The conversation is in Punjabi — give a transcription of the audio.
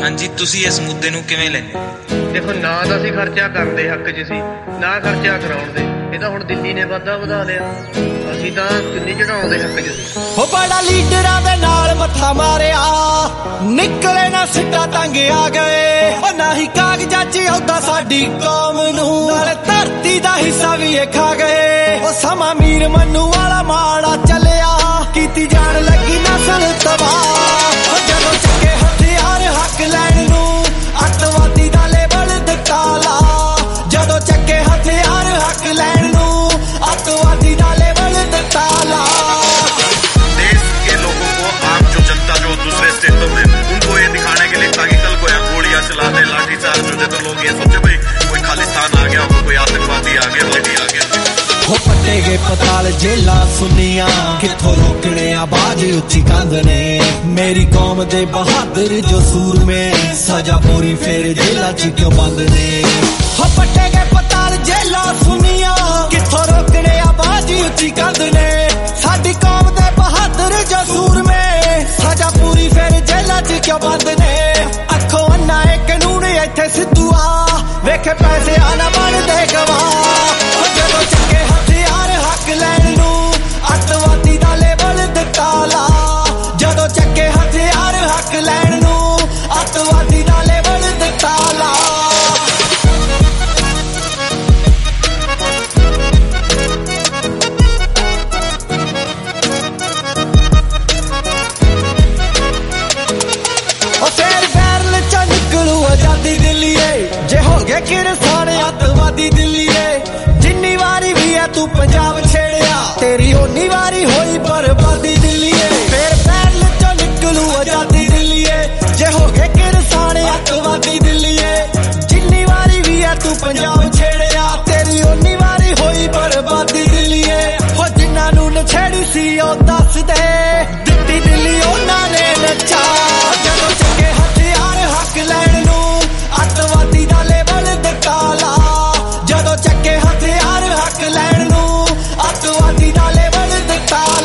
ਹਾਂਜੀ, ਤੁਸੀਂ ਇਸ ਮੁੱਦੇ ਨੂੰ ਕਿਵੇਂ ਲੈਂਦੇ ਹੋ? ਦੇਖੋ, ਨਾ ਤਾਂ ਅਸੀਂ ਖਰਚਾ ਕਰਨ ਦੇ ਹੱਕ 'ਚ ਸੀ, ਨਾ ਖਰਚਾ ਕਰਾਉਣ ਦੇ। ਇਹ ਤਾਂ ਹੁਣ ਦਿੱਲੀ ਨੇ ਵਾਧਾ ਵਧਾ ਲਿਆ, ਅਸੀਂ ਤਾਂ ਚੁੰਨੀ ਚੜਾਉਣ ਦੇ ਹੱਕ 'ਚ ਸੀ। ਹੋ ਬੜਾ ਲੀਡਰਾਂ ਦੇ ਨਾਲ ਮੱਥਾ ਮਾਰਿਆ, ਨਿਕਲੇ ਨਾ ਸਿੱਟਾ ਤੰਗ ਆ ਗਏ। ਉਹ ਨਾ ਹੀ ਕਾਗਜ਼ਾਂ 'ਚ ਆਉਂਦਾ ਸਾਡੀ ਕੌਮ ਨੂੰ, ਨਾਲੇ ਧਰਤੀ ਦਾ ਹਿੱਸਾ ਵੀ ਇਹ ਖਾ ਗਏ। ਉਹ ਸਮਾਂ ਮੀਰ ਮੰਨੂ ਵਾਲਾ ਮਾੜਾ ਚੱਲਿਆ, ਕੀਤੀ ਜਾਣ ਲੱਗੀ ਨਸਲ ਤਬਾਹ। ਜਦੋਂ ਚੱਕੇ ਹਥਿਆਰ ਹੱਕ ਲੈਣ ਨੂੰ, ਅੱਤਵਾਦੀ ਦਾ ਲੇਬਲ ਦਿੱਤਾ ਲਾ। ਜਦੋਂ ਚੱਕੇ ਹਥਿਆਰ ਹੱਕ ਲੈਣ ਨੂੰ, ਅੱਤਵਾदी ਦਾ लेवल ताला। देश के लोगों को, आम जो जनता जो दूसरे स्टेटों में, उनको ये दिखाने के लिए ताकि कल को यहाँ गोलियां चला दे, लाठीचार्ज हो जाए, तो लोग ये सोचे भाई कोई खालिस्तान आ गया, कोई आतंकवादी आ गया, वादी आ गया। हो पट्टे गए पताल जेला सुनिया, किथों रोकने आवाज उच्ची कंध ने। मेरी कौम दे बहादुर जो सूर में, सजा पूरी फेर जेला च क्यों बंद ने। हो पट्टे गए पताल जेला सुनिया, किथों रोकने आवाज उच्ची कंध ने। साडी कौम दे बहादुर जो सूर में, सजा पूरी फेर जेला च क्यों बंद ने। अखों अन्ना ए कानून इत्थे सिद्धूआ, वेखे पैसे आना बन दे गवाह। ਜਦੋਂ ਚੱਕੇ ਹਥਿਆਰ ਹੱਕ ਲੈਣ ਨੂੰ, ਅੱਤਵਾਦੀ ਦਾ ਲੇਬਲ ਦਿੱਤਾ ਲਾ। ਜਦੋਂ ਚੱਕੇ ਹਥਿਆਰ ਹੱਕ ਲੈਣ ਨੂੰ, ਅੱਤਵਾਦੀ ਦਾ ਲੇਬਲ ਦਿੱਤਾ ਲਾ। ਉਹ ਫੇਰ ਬੈਰਲ ਚੋਂ ਨਿਕਲੂ ਆਜ਼ਾਦੀ ਦਿੱਲੀਏ, ਜੇ ਹੋ ਗਏ ਕਿਰਸਾਨ ਅੱਤਵਾਦੀ ਦਿੱਲੀਏ। ਜਿੰਨੀ ਵਾਰੀ ਵੀ ਆ ਤੂੰ ਪੰਜਾਬ ਛੇੜਿਆ, ਤੇਰੀ ਓਨੀ ਵਾਰੀ ਹੋਈ ਬਰਬਾਦੀ ਦਿੱਲੀਏ। ਫੇਰ ਬੈਰਲ ਚੋਂ ਨਿਕਲੂ ਆਜ਼ਾਦੀ ਦਿੱਲੀਏ, ਜੇ ਹੋ ਗਏ ਕਿਰਸਾਨ ਅੱਤਵਾਦੀ ਦਿੱਲੀਏ। ਜਿੰਨੀ ਵਾਰੀ ਵੀ ਆ ਤੂੰ ਪੰਜਾਬ ਛੇੜਿਆ, ਤੇਰੀ ਓਨੀ ਵਾਰੀ ਹੋਈ ਬਰਬਾਦੀ ਦਿੱਲੀਏ। ਹੋ ਜਿਨ੍ਹਾਂ ਨੂੰ ਨਛੇੜੀ ਸੀ ਉਹ ਦੱਸ ਦੇ, ਦਿੱਤੀ ਦਿੱਲੀ ਉਹਨਾਂ ਨੇ ਨਚਾ। ਜਦੋਂ ਚੱਕੇ ਹਥਿਆਰ ਹੱਕ ਲੈਣ ਨੂੰ, ਅੱਤਵਾਦੀ ਦਾ ਲੇਬਲ ਦਿੱਤਾ ਲਾ। ਜਦੋਂ ਚੱਕੇ ਹਥਿਆਰ ਹੱਕ ਲੈਣ ਨੂੰ, ਅੱਤਵਾਦੀ ਦਾ ਲੇਬਲ ਦਿੱਤਾ